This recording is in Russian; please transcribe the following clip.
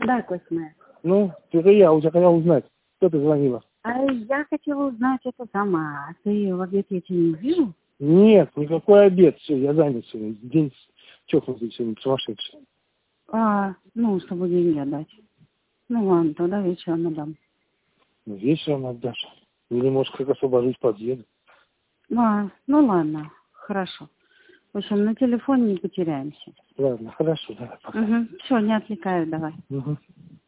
Да, Кость моя. Ну, это я у тебя хотел узнать, кто ты звонила. А я хотела узнать это сама. Ты в обед я тебя не вижу? Нет, никакой обед, все, я занят сегодня. День чокнутый сегодня, сумасшедший. Ну, чтобы деньги отдать. Ну ладно, тогда вечером отдам. Ну, вечером отдашь. Или, может, как освобожусь, подъеду. Ну ладно, хорошо. В общем, на телефоне не потеряемся. Ладно, хорошо, давай, пока. Угу. Все, не отвлекаю, давай. Угу.